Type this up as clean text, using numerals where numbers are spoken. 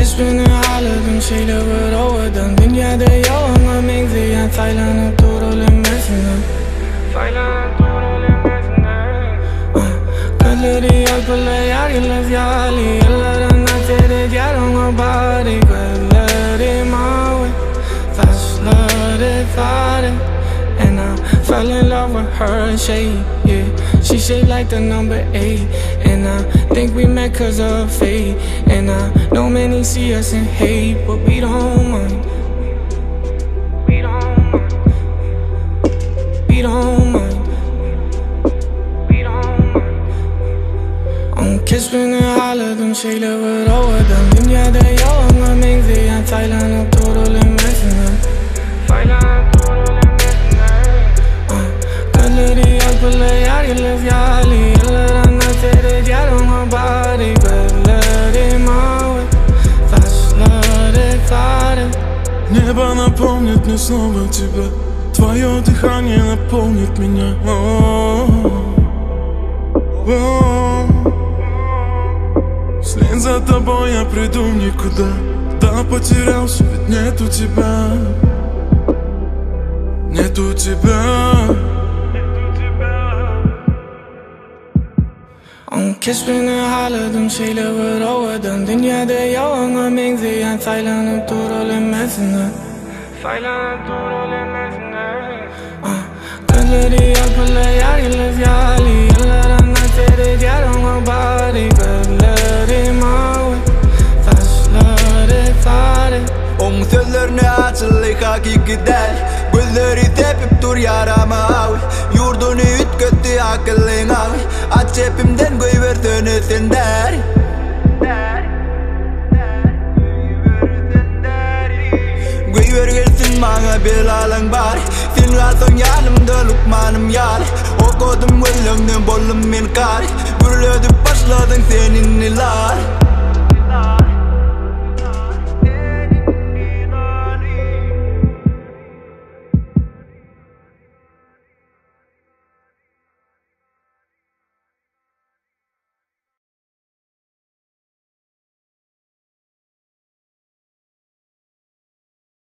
Kesbini ağladım şeyler var ovadan Dünyada yalan mengzi yan saylanıp durulemezsin Saylanıp durulemezsin Kalori alkola yargılas yali Yılların ateri yarın o bari Kalori mavi Taşları fare And I fell in love with her shape, yeah. She shaped like the number 8. And I think we met cause of fate. And I know many see us and hate, but we don't mind. We don't mind. We don't mind. We don't mind. Kesbini ağladım şeyler var ovadan Dünyada yalan mengzi yan saylanıp durulemezsin Saylanıp Kalori alkola yargılas yali Yılların ateri yarın o bari Kalori mavi Taşları fare Небо наполнит мне снова тебя Твое дыхание наполнит меня Вслед за тобой я приду никуда Да потерялся, ведь нету тебя Нету тебя Kesbini ağladım şeyler var ovadan Dünyada yalan mengzi yan saylanıp durulemezsin Saylanıp durulemezsin Kalori alkola yargılas yali Yılların ateri yarın o bari Kalori mavi Taşları fare Onun sözlerine açılık hakikiden Gözleri tepip dur yarama av Yurdunu ütköttü akıllın av Aç hepimden göy versene sen der Göy ver gelsin bana belalan bari Sen kalsan yanımda lukmanım yar Okudum ölümden bollum men kar Gürledip başladın seninle lar